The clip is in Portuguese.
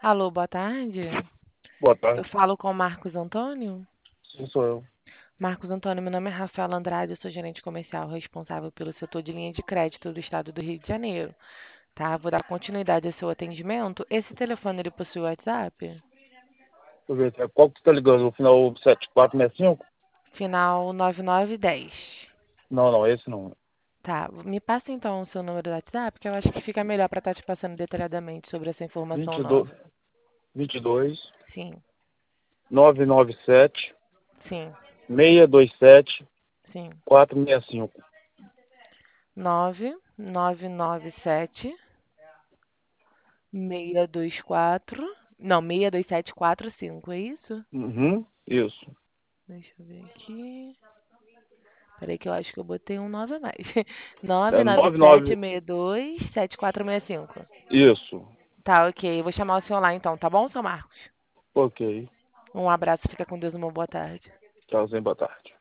Alô, boa tarde. Boa Eu tarde. falo com o Marcos Antônio. Sim, sou eu. Marcos Antônio, meu nome é Rafaela Andrade, eu sou gerente comercial responsável pelo setor de linha de crédito do estado do Rio de Janeiro. Tá? Vou dar continuidade ao seu atendimento. Esse telefone ele possui WhatsApp? Deixa eu ver aqui. Qual que você tá ligando? O final 7465? Final 9910. Não, não, esse não. Tá, me passa então o seu número do WhatsApp, que eu acho que fica melhor para estar te passando detalhadamente sobre essa informação 22, nova. 22 Sim, 997 sim, 627 sim. 465. 9997 624. Não, 62745, é isso? Uhum, isso. Deixa eu ver aqui. Peraí que eu acho que eu botei um 9 a mais. É 99. 997627465. Isso. Tá, ok. Eu vou chamar o senhor lá então, tá bom, seu Marcos? Ok. Um abraço, fica com Deus, uma boa tarde. Tchauzinho, boa tarde.